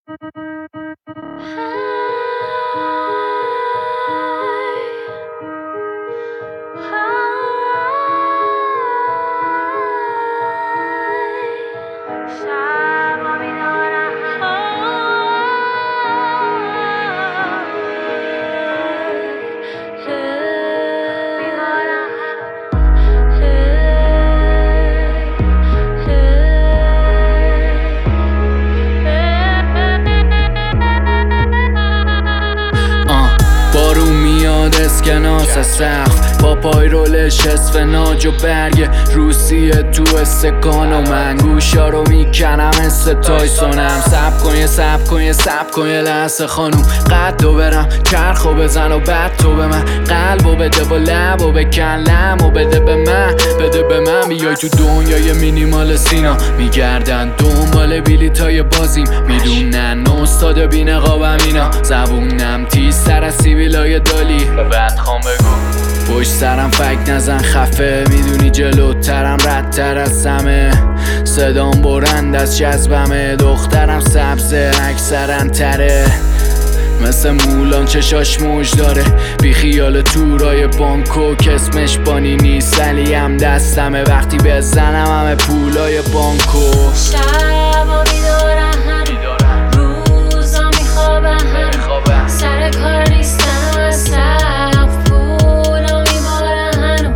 اسکناس سقف با پای رولش اسفناج و برگ روسیه تو استکان و من گوشا رو میکنم تایسونم. سب کن یه لحظه خانوم، قدو برم چرخو بزن و بعد تو به من قلبو بده و لبو بکن لمو بده به من بیای تو دنیای مینیمال سینا میگردن دنبال بیلیتای بازیم، میدونن استاد بی نقابم اینا، زبونم تیز تر از سیبیلای دالی بعد خوام بگو پشت سرم فک نزن خفه، میدونی جلوترم ردتر از همه، صدام برند از جذبمه، دخترم سبزه اکثرن تره مثل مولان چشاش موج داره، بی خیال تورای بانکو که اسمش بانی نیست ولی هم دستمه، وقتی بزنم همه پولای بانکو شبا بیدارم روزا میخوابم سر کار نیستم از سقف پولا میبارم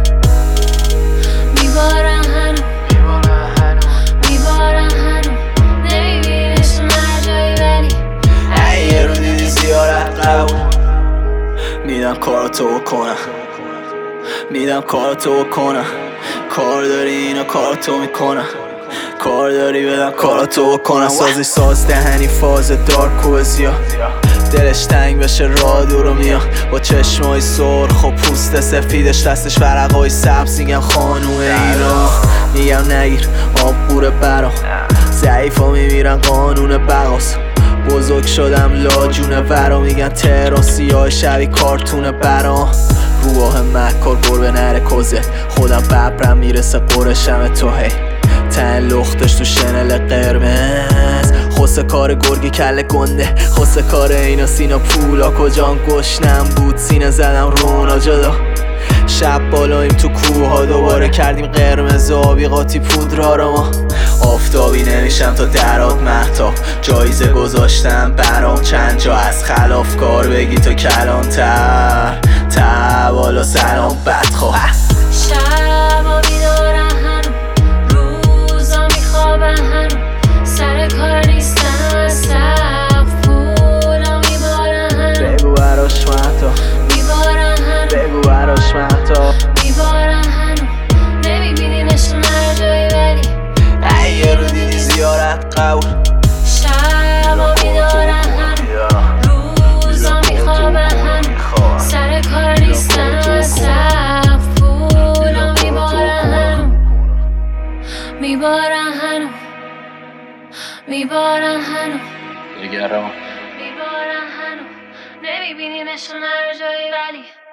هنو نمیبینشون هر جایی ولی یه رو دیدی زیارت قبول میدم کاراتو بکنم کار داری اینا کاراتو میکنم، کار داری بدم کاراتو بکنم، سازش ساز دهنی فاز دارک و بزیا دلش تنگ بشه راه دورو میاد با چشمای سرخ و پوست سفیدش دستش ورقای سبز، میگم خانوم ایران میگم نگیر آب قوره برام، ضعیفا میمیرن قانون بقاس، بزرگ شدم لاجونه ورا میگن تراسی های شبی کارتون برام، روح مکار گربه نره کوزه خودم ببرم میرسه قرشم تو هی تن لختش تو شنل قرمز، خوسه کار گرگی کله گنده، خوسه کار اینا سینا پولا کجان گشنم بود سینه زدم رونا جدا، شب بالایم تو کوه ها دوباره کردیم قرمز و آبی قاطی پودرا رو ما، آفتابی نمیشم تا درات مهتاب، جایزه گذاشتم برام چند جا از خلافکار بگی تو کلانتر بالا سلام بدخواه شبا بیدارم روزا میخوابم سر کار نیستم از سقف پولا میبارم بگو براش مهتاب نمیبینینشون هر جایی ولی یه رو دیدی زیارت قبول شبا بیدارم روزا میخوابم سر کار نیستم از سقف پولا میبارن هنو نگران نمیبینینشون هر جایی ولی